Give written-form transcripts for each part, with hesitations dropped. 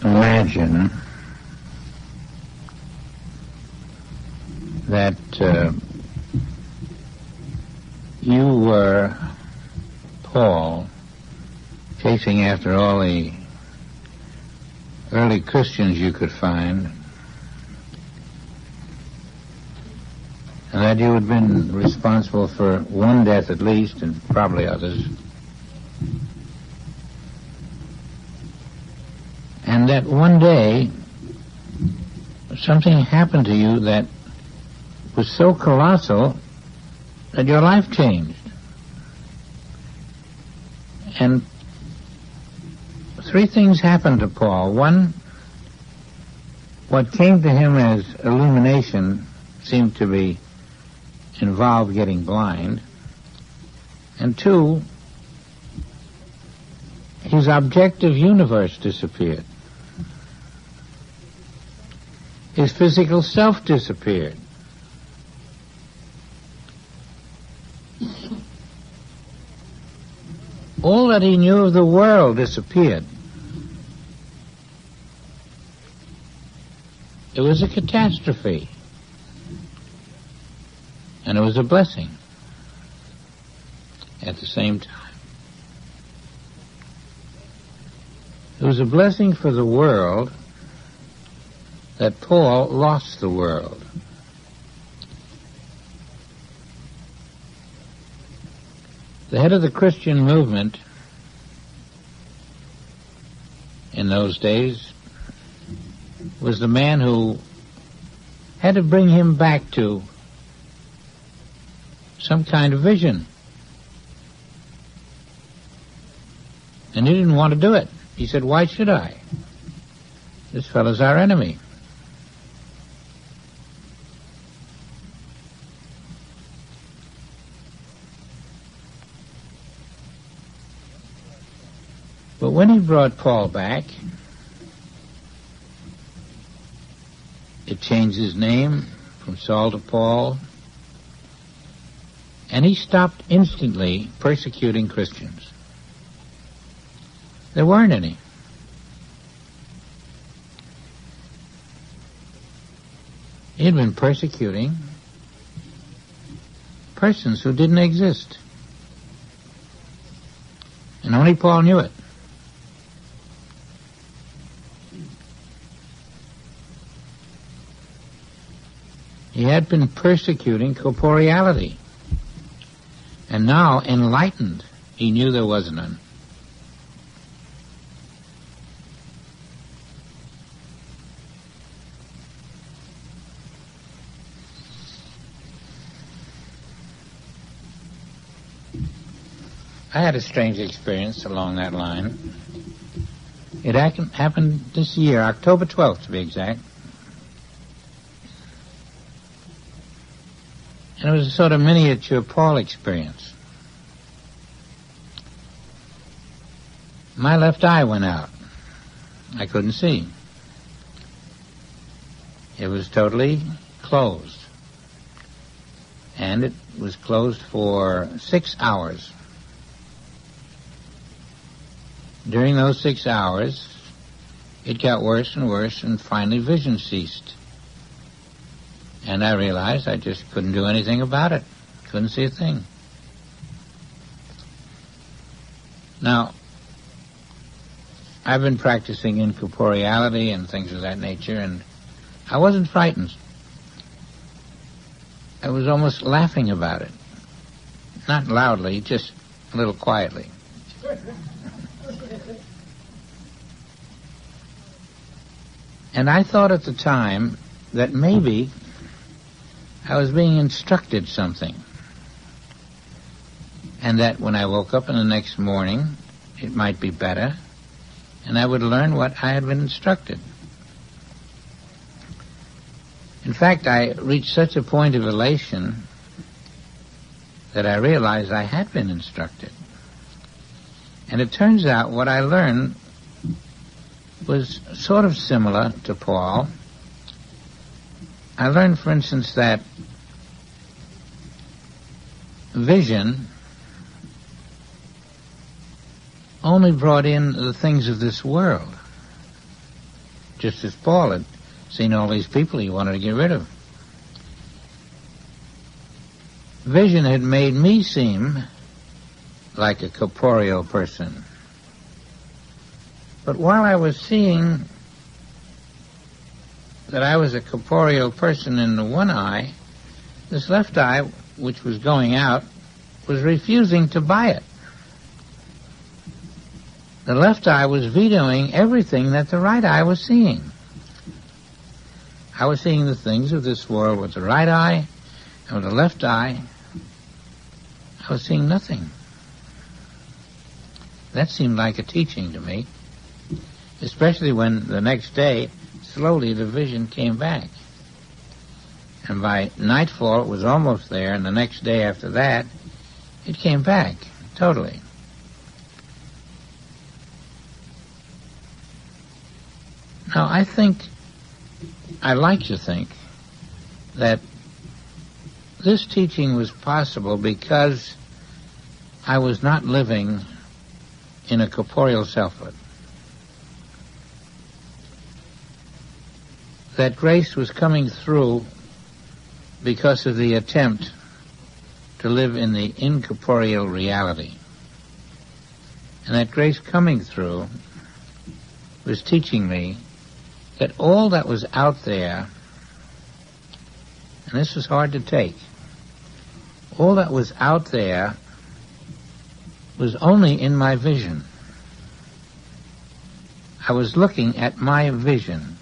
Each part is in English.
imagine that you were Paul, chasing after all the early Christians you could find, and that you had been responsible for one death at least, and probably others, and that one day something happened to you that was so colossal that your life changed. And three things happened to Paul. One, what came to him as illumination seemed to be involved getting blind. And two, his objective universe disappeared. His physical self disappeared. All that he knew of the world disappeared. It was a catastrophe. And it was a blessing at the same time. It was a blessing for the world that Paul lost the world. The head of the Christian movement in those days was the man who had to bring him back to some kind of vision. And he didn't want to do it. He said, why should I? This fellow's our enemy. But when he brought Paul back, it changed his name from Saul to Paul, and he stopped instantly persecuting Christians. There weren't any. He had been persecuting persons who didn't exist. And only Paul knew it. He had been persecuting corporeality. And now, enlightened, he knew there was none. I had a strange experience along that line. It happened this year, October 12th to be exact. And it was a sort of miniature Paul experience. My left eye went out. I couldn't see. It was totally closed. And it was closed for 6 hours. During those 6 hours, it got worse and worse, and finally vision ceased. And I realized I just couldn't do anything about it. Couldn't see a thing. Now, I've been practicing incorporeality and things of that nature, and I wasn't frightened. I was almost laughing about it. Not loudly, just a little quietly. And I thought at the time that maybe I was being instructed something, and that when I woke up in the next morning, it might be better, and I would learn what I had been instructed. In fact, I reached such a point of elation that I realized I had been instructed. And it turns out what I learned was sort of similar to Paul. I learned, for instance, that vision only brought in the things of this world. just as Paul had seen all these people he wanted to get rid of. Vision had made me seem like a corporeal person. But while I was seeing that I was a corporeal person in the one eye, this left eye, which was going out, was refusing to buy it. The left eye was vetoing everything that the right eye was seeing. I was seeing the things of this world with the right eye, and with the left eye, I was seeing nothing. That seemed like a teaching to me, especially when the next day, slowly the vision came back. And by nightfall it was almost there, and the next day after that, it came back totally. Now, I like to think that this teaching was possible because I was not living in a corporeal selfhood. That grace was coming through because of the attempt to live in the incorporeal reality. And that grace coming through was teaching me that all that was out there, and this was hard to take, all that was out there was only in my vision. I was looking at my vision.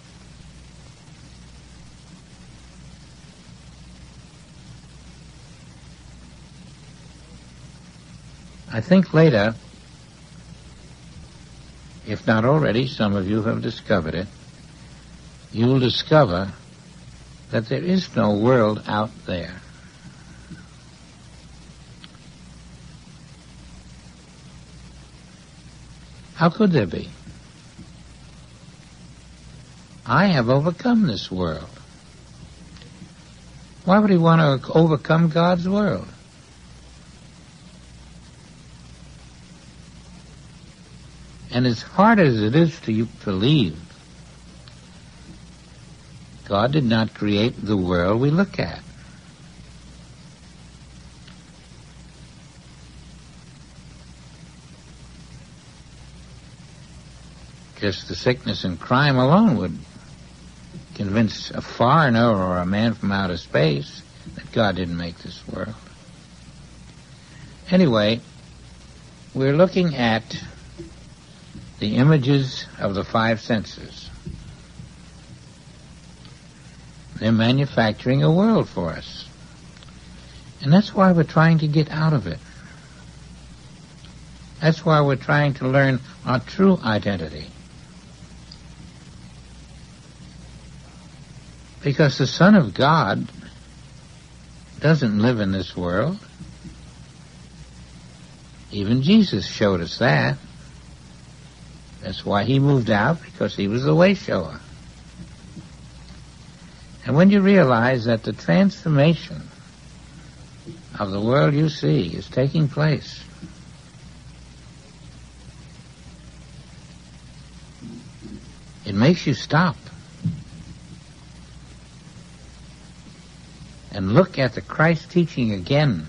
I think later, if not already, some of you have discovered it, you will discover that there is no world out there. How could there be? I have overcome this world. Why would he want to overcome God's world? And as hard as it is to you believe, God did not create the world we look at. Just the sickness and crime alone would convince a foreigner or a man from outer space that God didn't make this world. Anyway, we're looking at the images of the five senses. They're manufacturing a world for us. And that's why we're trying to get out of it. That's why we're trying to learn our true identity. Because the Son of God doesn't live in this world. Even Jesus showed us that. That's why he moved out, because he was the way shower. And when you realize that the transformation of the world you see is taking place, it makes you stop and look at the Christ teaching again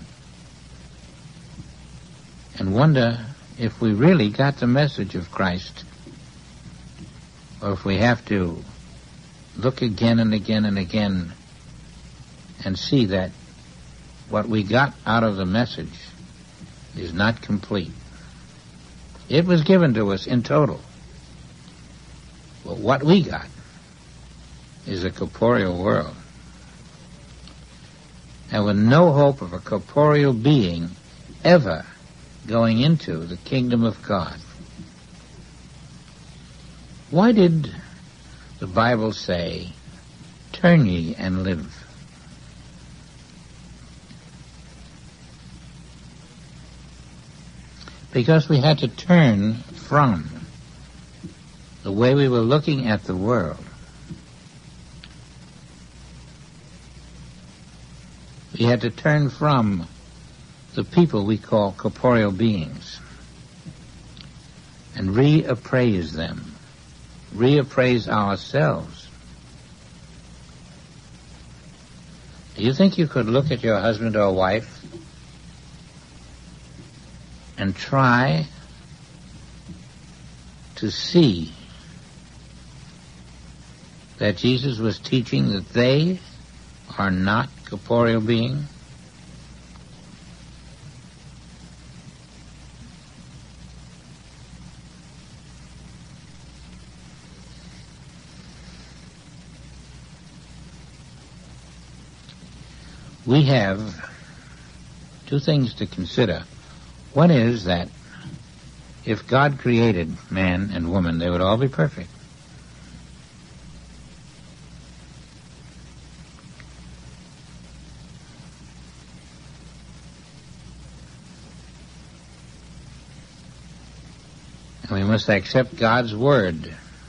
and wonder if we really got the message of Christ, or if we have to look again and again and again and see that what we got out of the message is not complete. It was given to us in total, but what we got is a corporeal world. And with no hope of a corporeal being ever going into the kingdom of God. Why did the Bible say, "Turn ye and live"? Because we had to turn from the way we were looking at the world. We had to turn from the people we call corporeal beings and reappraise them, reappraise ourselves. Do you think you could look at your husband or wife and try to see that Jesus was teaching that they are not corporeal beings? We have two things to consider. One is that if God created man and woman, they would all be perfect. And we must accept God's word.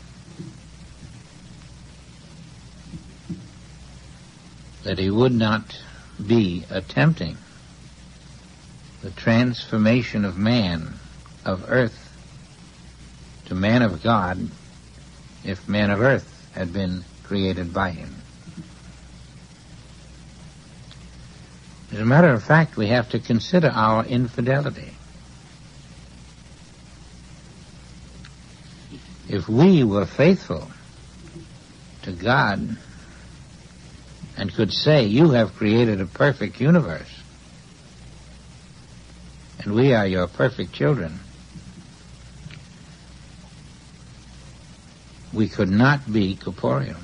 That he would not be attempting the transformation of man, of earth, to man of God, if man of earth had been created by him. As a matter of fact, we have to consider our infidelity. If we were faithful to God and could say, you have created a perfect universe, and we are your perfect children, we could not be corporeal.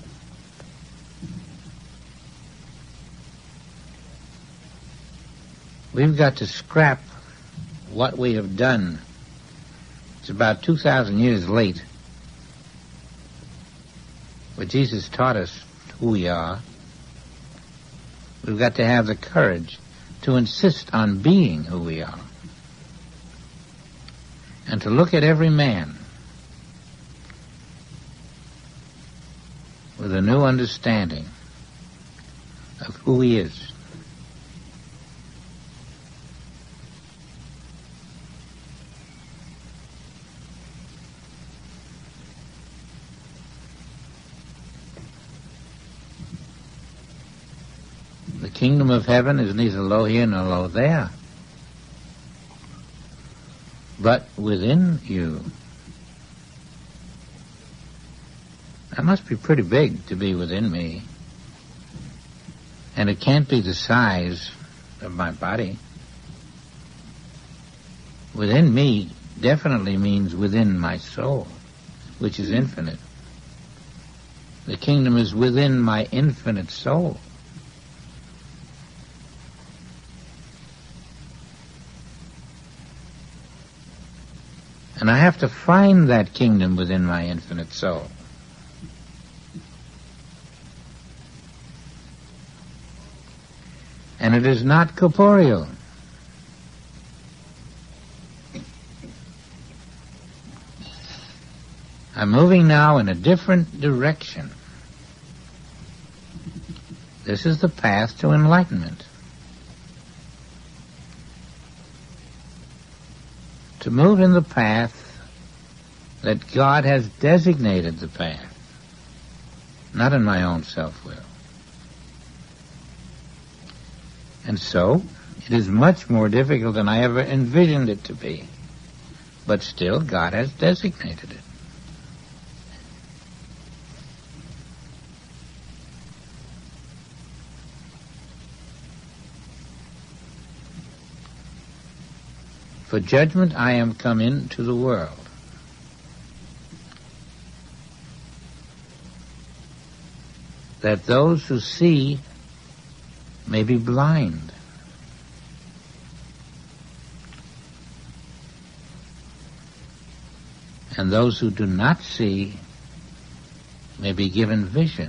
We've got to scrap what we have done. It's about 2,000 years late, but Jesus taught us who we are. We've got to have the courage to insist on being who we are, and to look at every man with a new understanding of who he is. The kingdom of heaven is neither low here nor low there, but within you. That must be pretty big to be within me. And it can't be the size of my body. Within me definitely means within my soul, which is infinite. The kingdom is within my infinite soul. And I have to find that kingdom within my infinite soul. And it is not corporeal. I'm moving now in a different direction. This is the path to enlightenment. To move in the path that God has designated the path, not in my own self-will. And so, it is much more difficult than I ever envisioned it to be. But still, God has designated it. For judgment I am come into the world. That those who see may be blind. And those who do not see may be given vision.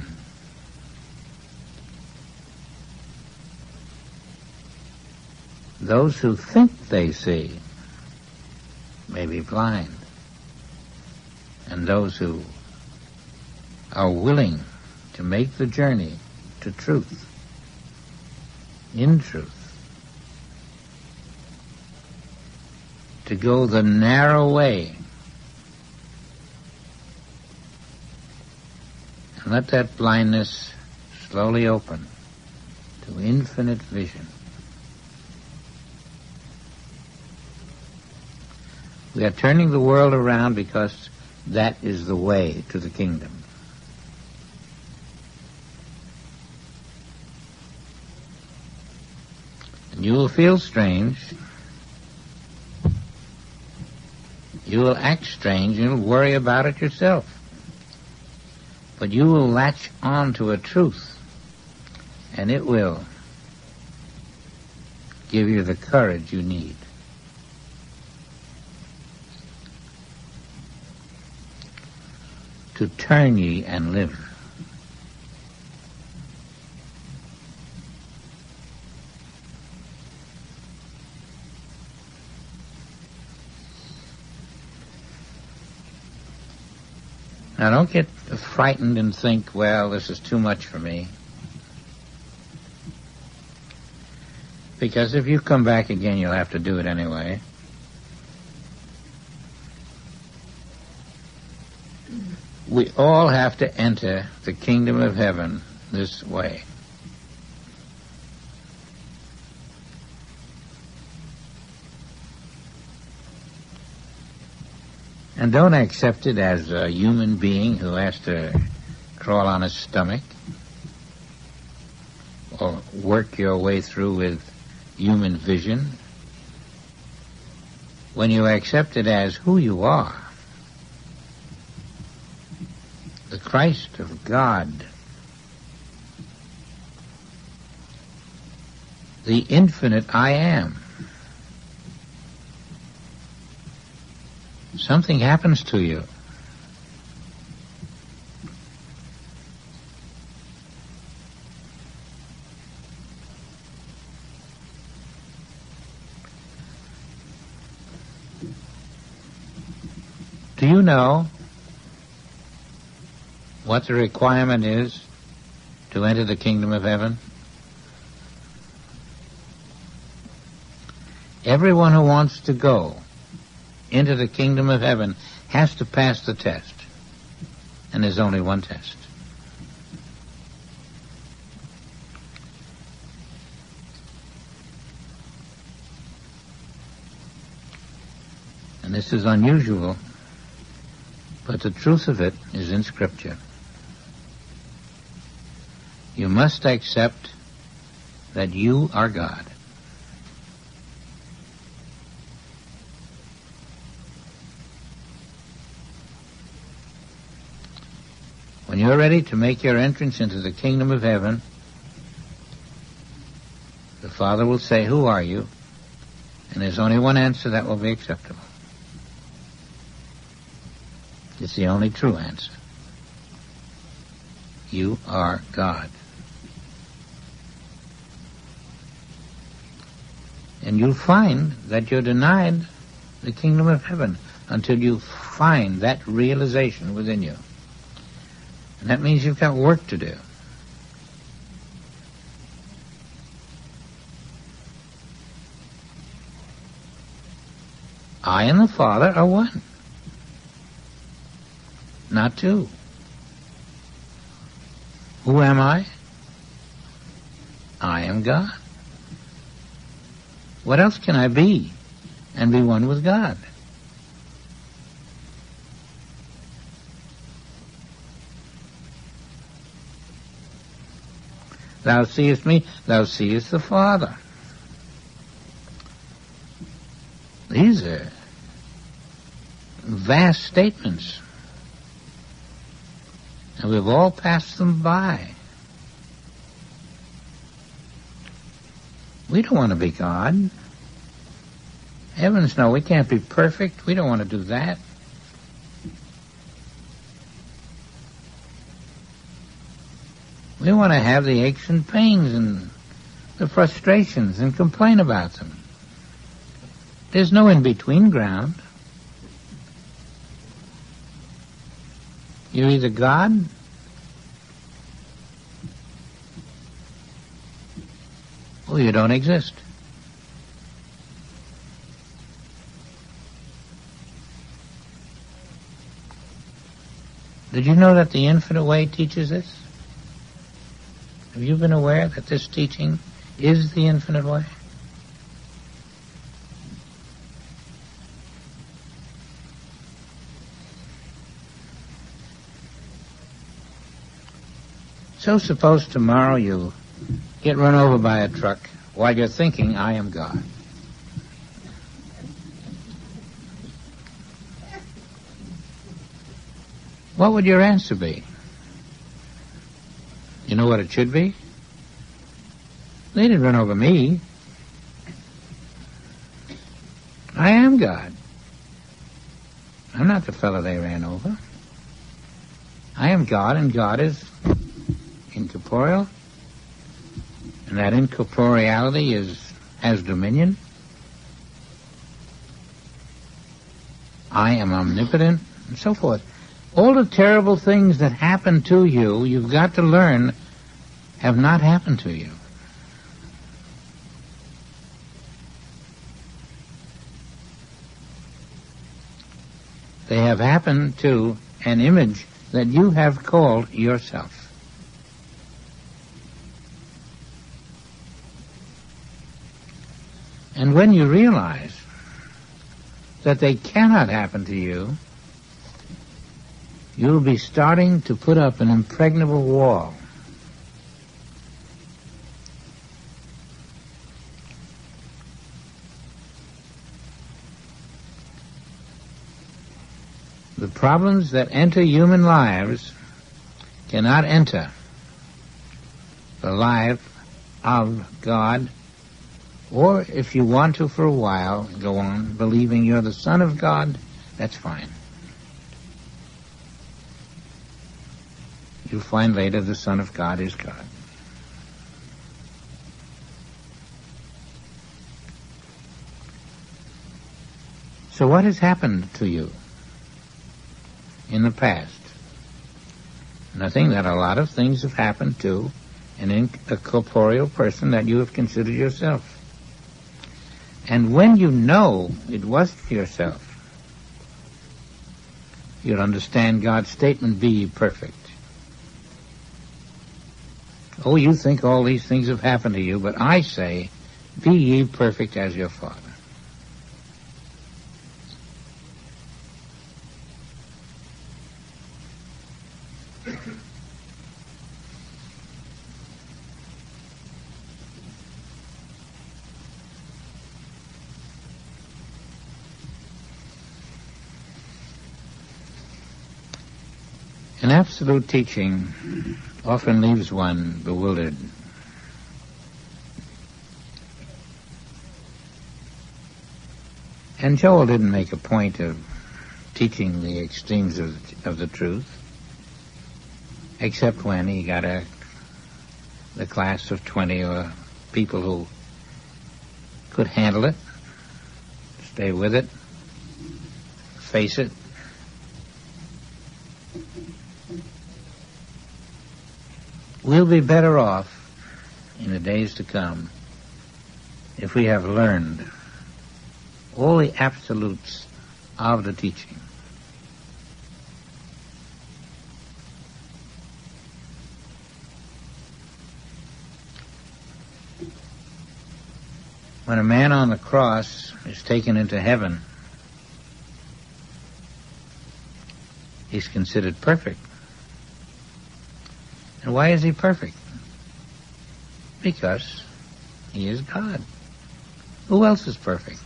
Those who think they see may be blind. And those who are willing to make the journey to truth, in truth, to go the narrow way, And let that blindness slowly open to infinite vision. We are turning the world around because that is the way to the kingdom. And you will feel strange. You will act strange. You'll worry about it yourself. But you will latch on to a truth, and it will give you the courage you need. To turn ye and live. Now don't get frightened and think, well, this is too much for me. Because if you come back again, you'll have to do it anyway. We all have to enter the kingdom of heaven this way. And don't accept it as a human being who has to crawl on his stomach or work your way through with human vision. When you accept it as who you are, the Christ of God, the infinite I am, something happens to you. Do you know what the requirement is to enter the kingdom of heaven? Everyone who wants to go into the kingdom of heaven has to pass the test. And there's only one test. And this is unusual, but the truth of it is in Scripture. You must accept that you are God. When you're ready to make your entrance into the kingdom of heaven, the Father will say, "Who are you?" And there's only one answer that will be acceptable. It's the only true answer. You are God. And you'll find that you're denied the kingdom of heaven until you find that realization within you. And that means you've got work to do. I and the Father are one, not two. Who am I? I am God. What else can I be and be one with God? Thou seest me, thou seest the Father. These are vast statements. And we've all passed them by. We don't want to be God. Heavens no, we can't be perfect. We don't want to do that. We want to have the aches and pains and the frustrations and complain about them. There's no in-between ground. You're either God or you don't exist. Did you know that the Infinite Way teaches this? Have you been aware that this teaching is the Infinite Way? So suppose tomorrow you get run over by a truck while you're thinking, I am God. What would your answer be? You know what it should be? They didn't run over me. I am God. I'm not the fellow they ran over. I am God, and God is incorporeal, and that incorporeality has dominion. I am omnipotent, and so forth. All the terrible things that happen to you, you've got to learn, have not happened to you. They have happened to an image that you have called yourself. And when you realize that they cannot happen to you, you'll be starting to put up an impregnable wall. The problems that enter human lives cannot enter the life of God. Or if you want to for a while, go on believing you're the Son of God, that's fine. You'll find later the Son of God is God. So what has happened to you in the past? Nothing. That a lot of things have happened to a corporeal person that you have considered yourself. And when you know it wasn't yourself, you'll understand God's statement, be ye perfect. Oh, you think all these things have happened to you, but I say, be ye perfect as your Father. An absolute teaching often leaves one bewildered. And Joel didn't make a point of teaching the extremes of the truth, except when he got the class of 20 or people who could handle it, stay with it, face it. We'll be better off in the days to come if we have learned all the absolutes of the teaching. When a man on the cross is taken into heaven, he's considered perfect. And why is he perfect? Because he is God. Who else is perfect?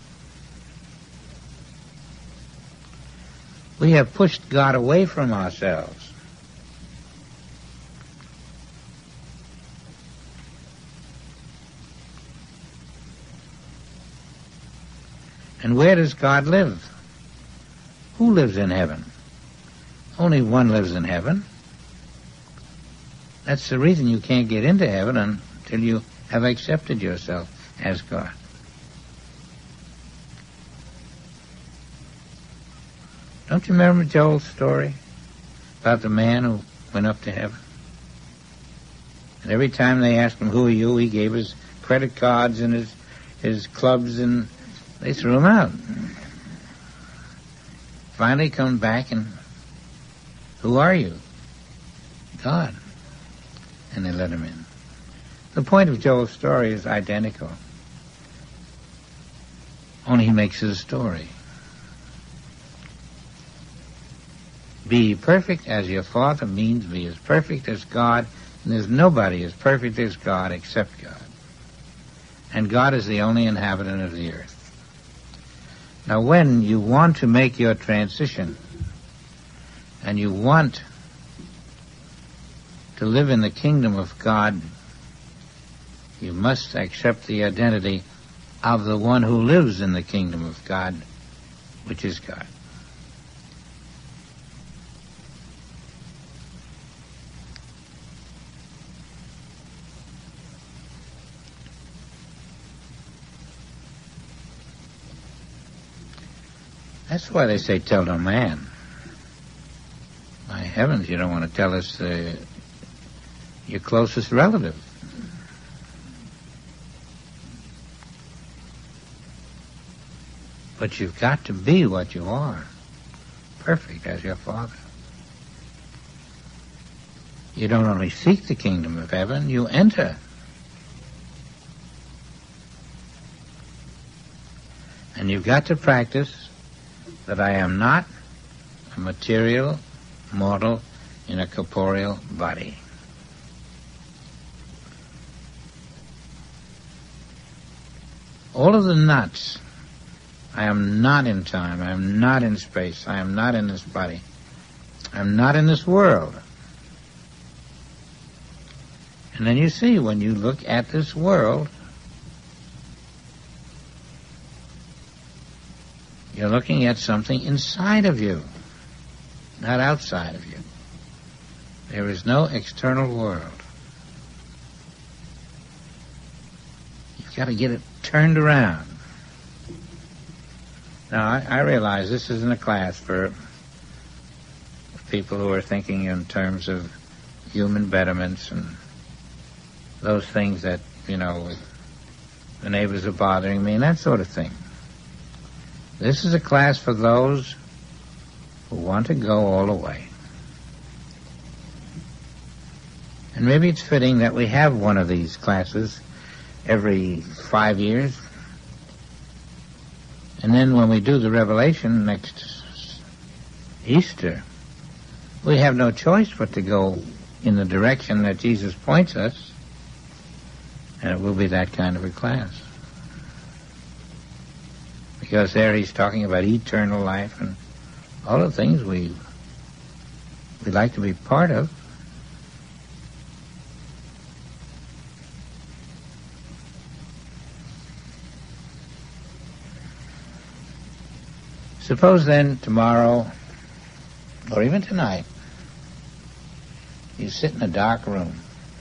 We have pushed God away from ourselves. And where does God live? Who lives in heaven? Only one lives in heaven. That's the reason you can't get into heaven until you have accepted yourself as God. Don't you remember Joel's story about the man who went up to heaven? And every time they asked him, who are you? He gave his credit cards and his clubs, and they threw him out. Finally come back and Who are you? God. And they let him in. The point of Joel's story is identical. Only he makes it a story. Be perfect as your Father means be as perfect as God, and there's nobody as perfect as God except God. And God is the only inhabitant of the earth. Now, when you want to make your transition, and you want to live in the kingdom of God, you must accept the identity of the one who lives in the kingdom of God, which is God. That's why they say, tell no man. My heavens, you don't want to tell us your closest relative. But you've got to be what you are, perfect as your Father. You don't only seek the kingdom of heaven, you enter. And you've got to practice that I am not a material mortal in a corporeal body. All of the nuts, I am not in time, I am not in space, I am not in this body, I am not in this world. And then you see, when you look at this world, you're looking at something inside of you, not outside of you. There is no external world. You've got to get it turned around. Now, I realize this isn't a class for people who are thinking in terms of human betterments and those things that, the neighbors are bothering me and that sort of thing. This is a class for those who want to go all the way. And maybe it's fitting that we have one of these classes every 5 years. And then when we do the Revelation next Easter, we have no choice but to go in the direction that Jesus points us, and it will be that kind of a class. Because there he's talking about eternal life and all the things we like to be part of. Suppose then tomorrow, or even tonight, you sit in a dark room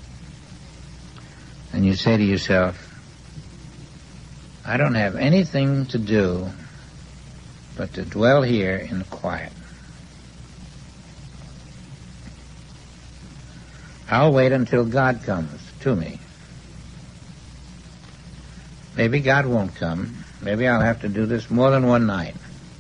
and you say to yourself, I don't have anything to do but to dwell here in quiet. I'll wait until God comes to me. Maybe God won't come. Maybe I'll have to do this more than one night.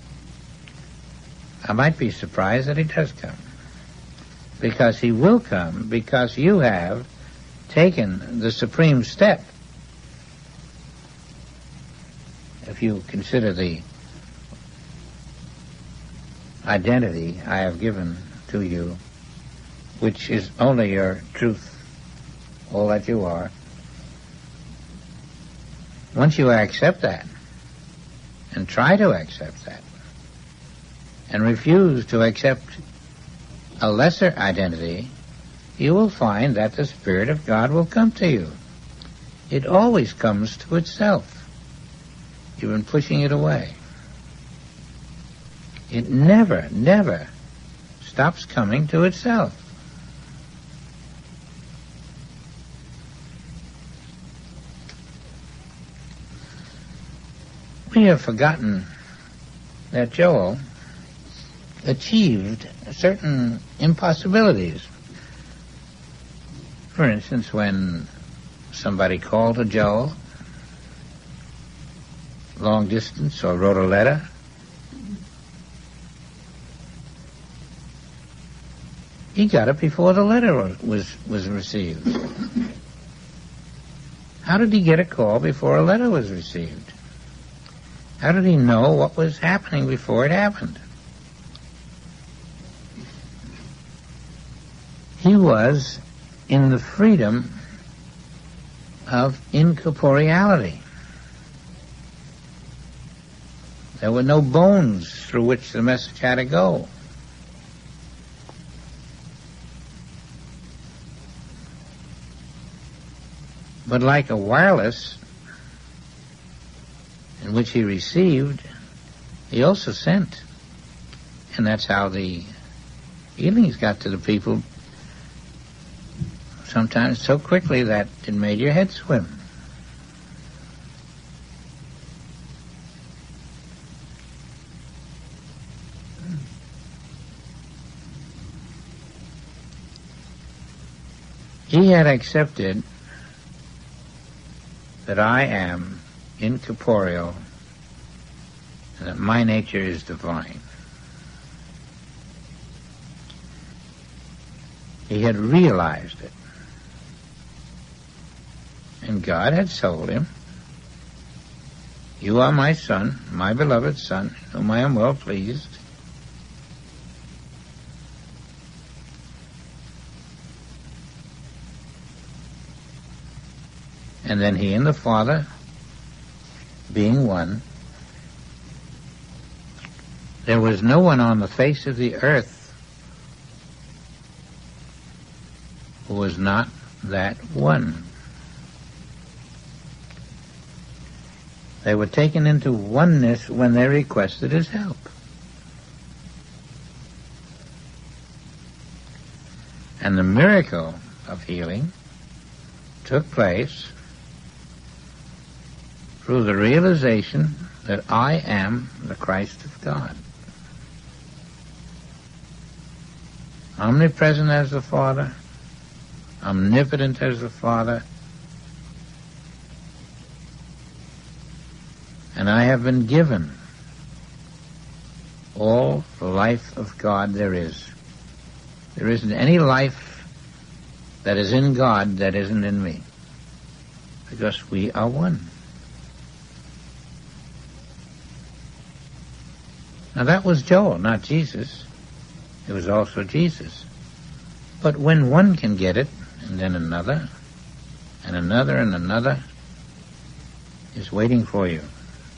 I might be surprised that he does come. Because he will come, because you have taken the supreme step. If you consider the identity I have given to you, which is only your truth, all that you are, once you accept that, and try to accept that, and refuse to accept a lesser identity, you will find that the Spirit of God will come to you. It always comes to itself. You've been pushing it away. It never, never stops coming to itself. We have forgotten that Joel achieved certain impossibilities. For instance, when somebody called to Joel, long distance, or wrote a letter, He got it before the letter was received. How did he get a call before a letter was received? How did he know what was happening before it happened? He was in the freedom of incorporeality. There were no bones through which the message had to go. But like a wireless in which he received, he also sent. And that's how the healings got to the people, sometimes so quickly that it made your head swim. He had accepted that I am incorporeal and that my nature is divine. He had realized it. And God had told him, "You are my son, my beloved son, in whom I am well pleased." And then he and the Father, being one, there was no one on the face of the earth who was not that one. They were taken into oneness when they requested his help. And the miracle of healing took place through the realization that I am the Christ of God. Omnipresent as the Father, omnipotent as the Father, and I have been given all the life of God there is. There isn't any life that is in God that isn't in me, because we are one. Now that was Joel, not Jesus. It was also Jesus. But when one can get it, and then another, and another, and another is waiting for you.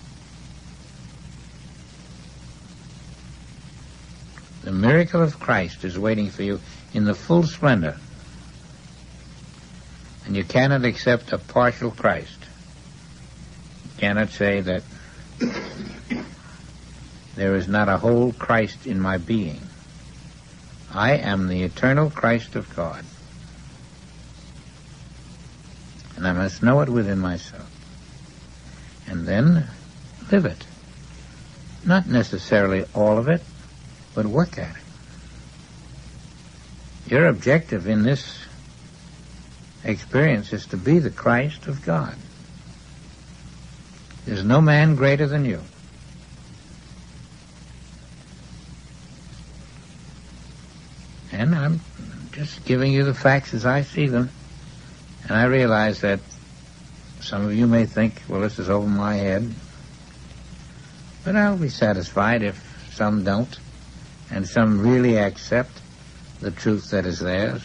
The miracle of Christ is waiting for you in the full splendor. And you cannot accept a partial Christ. You cannot say that there is not a whole Christ in my being. I am the eternal Christ of God. And I must know it within myself. And then live it. Not necessarily all of it, but work at it. Your objective in this experience is to be the Christ of God. There's no man greater than you. And I'm just giving you the facts as I see them. And I realize that some of you may think, well, this is over my head. But I'll be satisfied if some don't, and some really accept the truth that is theirs.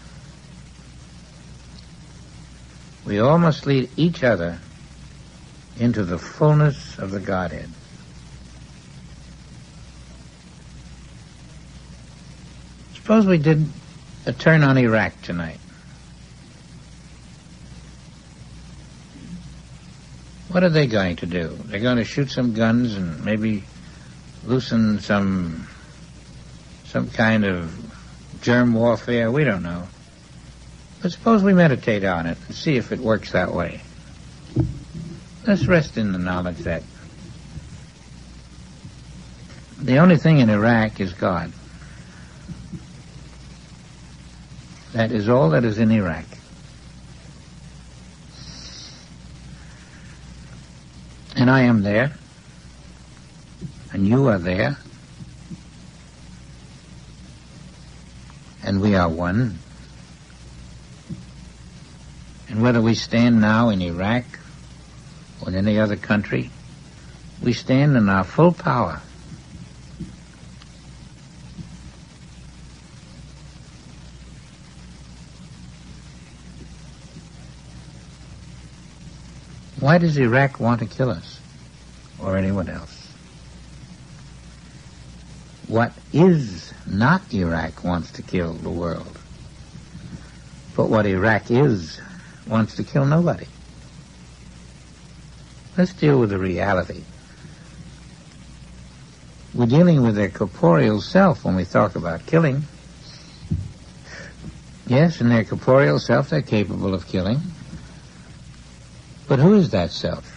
We all must lead each other into the fullness of the Godhead. Suppose we did a turn on Iraq tonight. What are they going to do? They're going to shoot some guns and maybe loosen some kind of germ warfare. We don't know. But suppose we meditate on it and see if it works that way. Let's rest in the knowledge that the only thing in Iraq is God. That is all that is in Iraq. And I am there, and you are there, and we are one. And whether we stand now in Iraq or in any other country, we stand in our full power. Why does Iraq want to kill us or anyone else? What is not Iraq wants to kill the world. But what Iraq is wants to kill nobody. Let's deal with the reality. We're dealing with their corporeal self when we talk about killing. Yes, in their corporeal self they're capable of killing. But who is that self?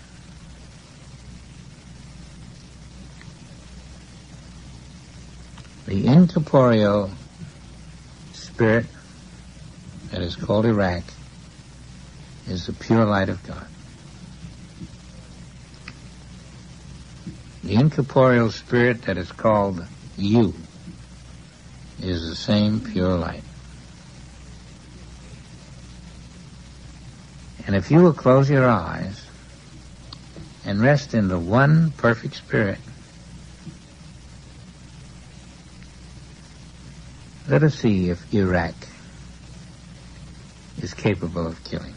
The incorporeal spirit that is called Iraq is the pure light of God. The incorporeal spirit that is called you is the same pure light. And if you will close your eyes and rest in the one perfect spirit, let us see if Iraq is capable of killing.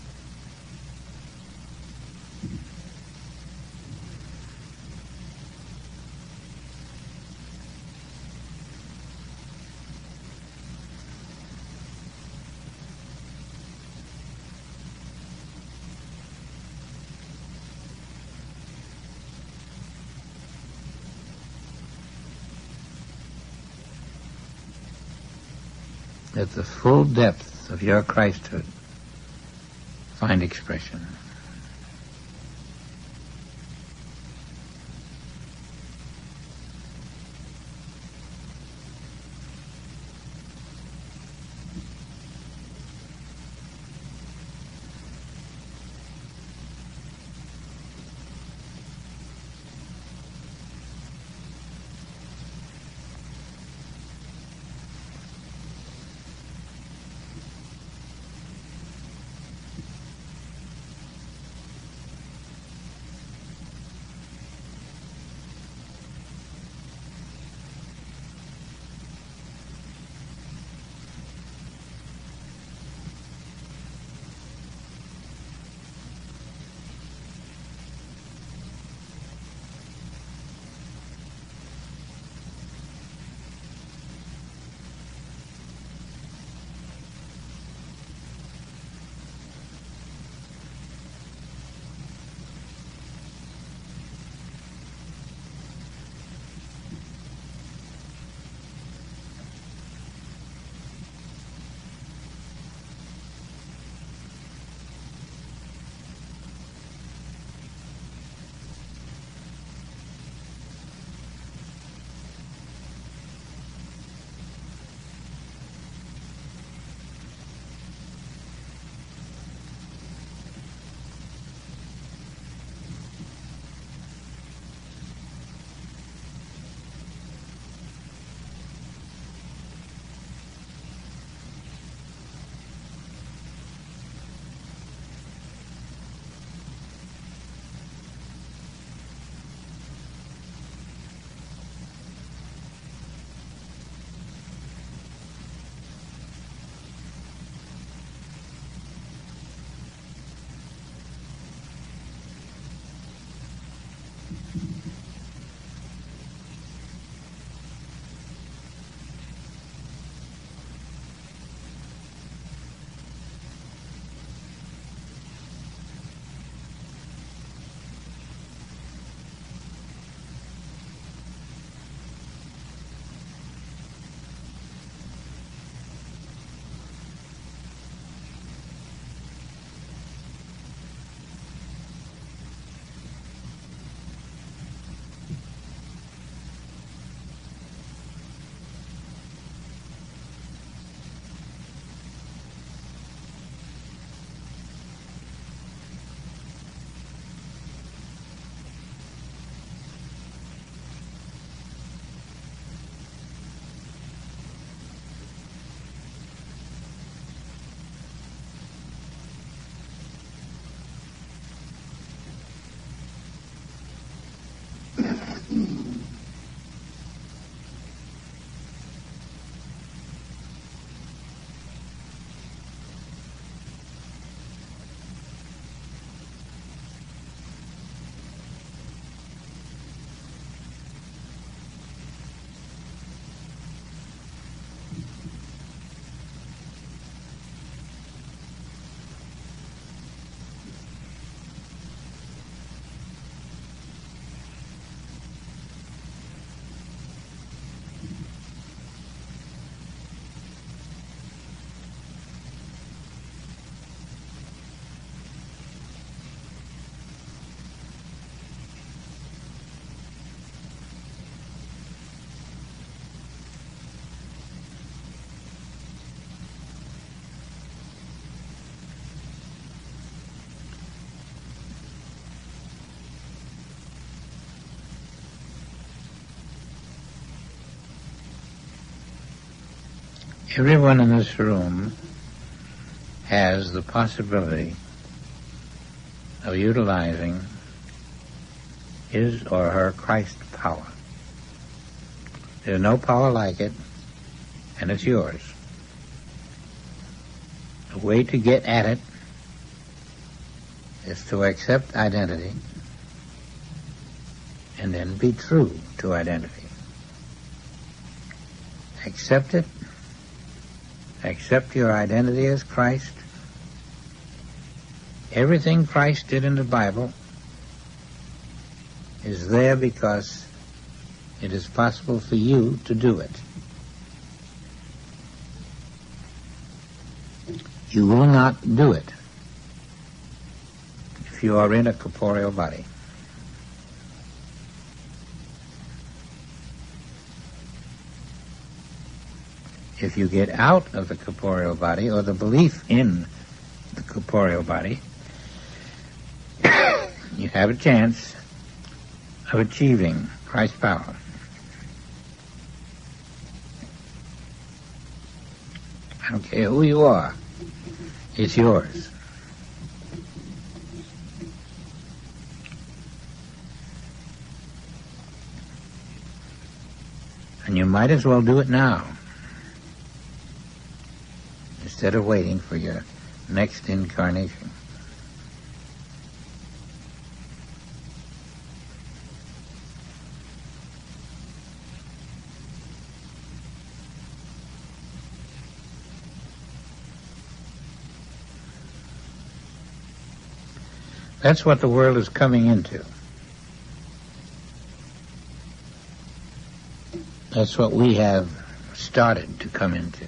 Let the full depth of your Christhood find expression. Everyone in this room has the possibility of utilizing his or her Christ power. There's no power like it, and it's yours. The way to get at it is to accept identity and then be true to identity. Accept it. Accept your identity as Christ. Everything Christ did in the Bible is there because it is possible for you to do it. You will not do it if you are in a corporeal body. If you get out of the corporeal body, or the belief in the corporeal body, you have a chance of achieving Christ's power. I don't care who you are, it's yours. And you might as well do it now, instead of waiting for your next incarnation. That's what the world is coming into. That's what we have started to come into.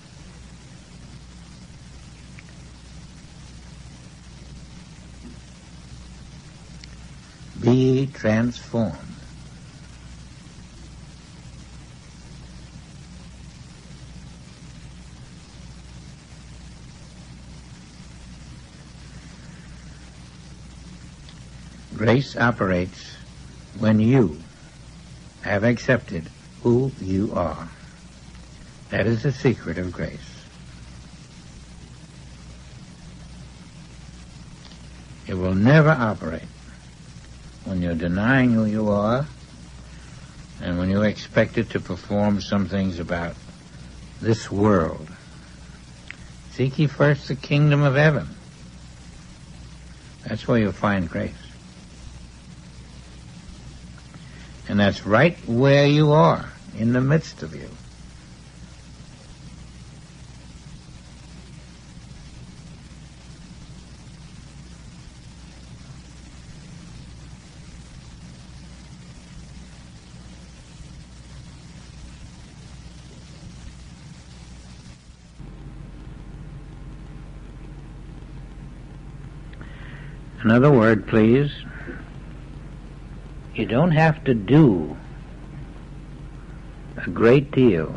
Be transformed. Grace operates when you have accepted who you are. That is the secret of grace. It will never operate when you're denying who you are and when you expect it to perform some things about this world. Seek ye first the kingdom of heaven. That's where you'll find grace. And that's right where you are, in the midst of you. Another word, please. You don't have to do a great deal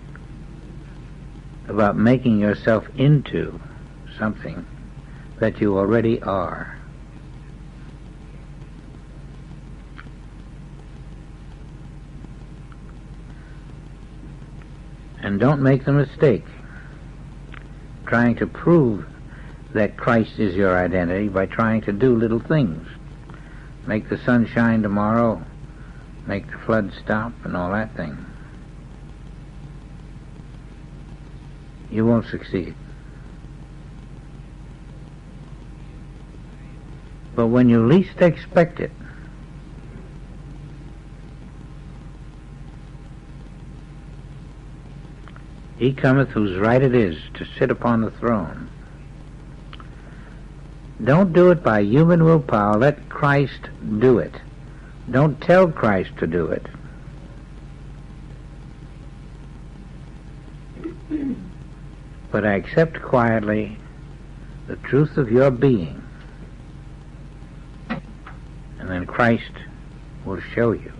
about making yourself into something that you already are. And don't make the mistake trying to prove that Christ is your identity by trying to do little things. Make the sun shine tomorrow, make the flood stop and all that thing, you won't succeed. But when you least expect it, he cometh whose right it is to sit upon the throne. Don't do it by human willpower. Let Christ do it. Don't tell Christ to do it. But accept quietly the truth of your being, and then Christ will show you.